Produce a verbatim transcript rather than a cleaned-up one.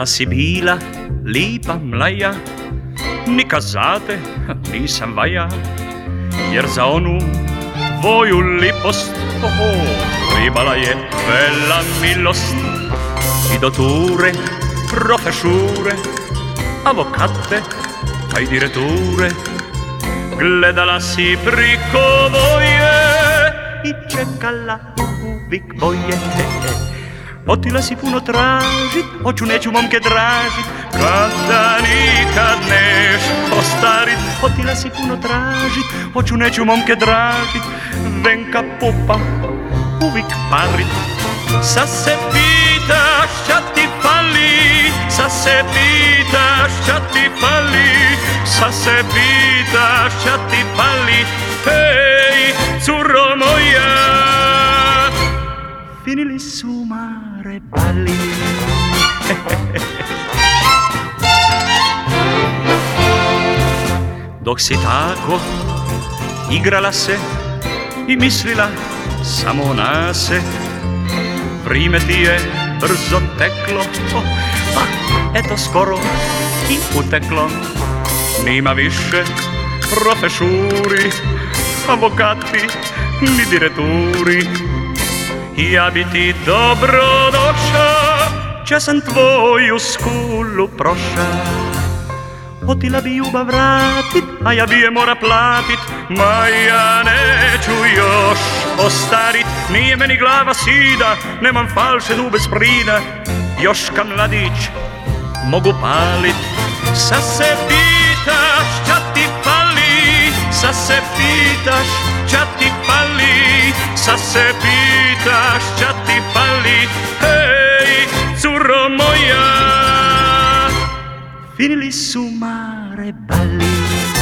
Neka si bila lipa mlaja, ni kazate nisam vaja, jer za onu tvoju lipost, oho, tribala je vela milost. I do ture, profešure, avokate, pa i direture, gledala si priko moje i čekala uvijek boje. Otila si puno tražit, hoću neću momke dražit, kada nikad neš ostarit. Otila si puno tražit, hoću neću momke dražit, venka pupa uvijek parit. Sa se pitaš šta ti fali, sa se pitaš šta ti fali, sa se pitaš šta ti fali, hej, curo moja. Finili su mare bali. Dok si tako igrala se i mislila samo na se, vrime ti je brzo teklo, oh, ah, eto skoro i uteklo. Nima više profešuri, avokati, ni direturi. Ja bi ti dobro doša, če sam tvoju skulu proša. Otila bi ljubav vratit, a ja bi je mora platit, ma ja neću još ostarit. Nije meni glava sida, nemam falše zube s prida, još ka mladić mogu palit. Sa se pitaš šta ti fali, sa se pitaš šta ti fali, sa se pitaš šta ti fali, hej, curo moja. Finili su mare bali.